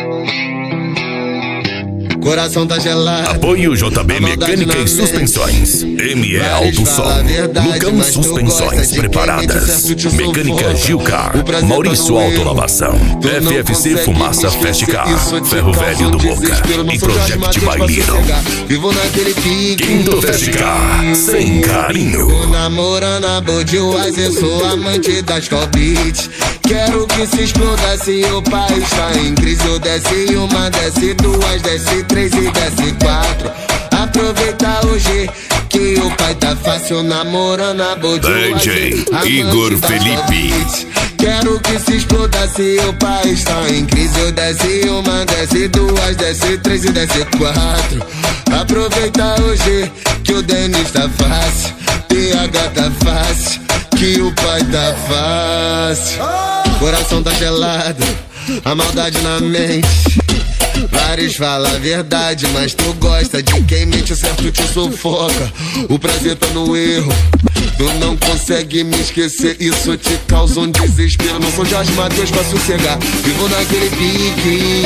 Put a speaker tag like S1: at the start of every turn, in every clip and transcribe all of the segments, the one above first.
S1: Coração tá gelado.
S2: Apoio JB Mecânica e Suspensões. ME Alto Som. Lucão Suspensões Preparadas. Mecânica Gilcar. Maurício Autolavação. FFC Fumaça Fast Car. Ferro Velho do Boca. E Project Bailiro.
S1: Vivo naquele pique.
S2: Quinto Fast Car. Sem carinho.
S1: Tô namorando a Budweiser, sou amante das Beats. Quero que se exploda se o país tá em crise. Eu desce uma, desce duas, desce três e desce quatro. Aproveita hoje que o pai tá fácil, namorando a Budweiser,
S2: DJ Igor Felipe.
S1: Quero que se exploda se o país tá em crise. Eu desce uma, desce duas, desce três e desce quatro. Aproveita hoje que o Denis tá fácil, PH tá fácil, que o pai tá fácil. Coração tá gelado, a maldade na mente. Vários falam a verdade, mas tu gosta de quem mente, o certo te sufoca. O prazer tá no erro, tu não consegue me esquecer, isso te causa um desespero. Não sou Jorge Mateus pra sossegar, vivo naquele pique.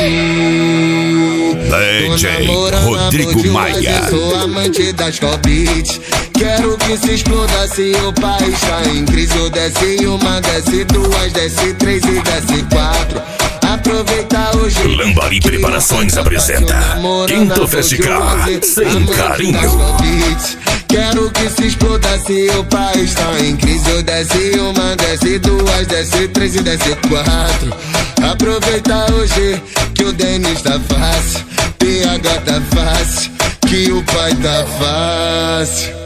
S2: DJ Rodrigo Maia.
S1: Sou amante das Beats. Quero que se exploda se o país tá em crise. Eu desce uma, desce duas, desce três e desce quatro. Aproveita hoje.
S2: Lambari Preparações apresenta Quinto Fast Car Sem Carinho.
S1: Quero que se exploda se o país tá em crise. Eu desce uma, desce duas, desce três e desce quatro. Aproveita hoje que o Denis tá fácil, PH tá fácil, que o pai tá fácil.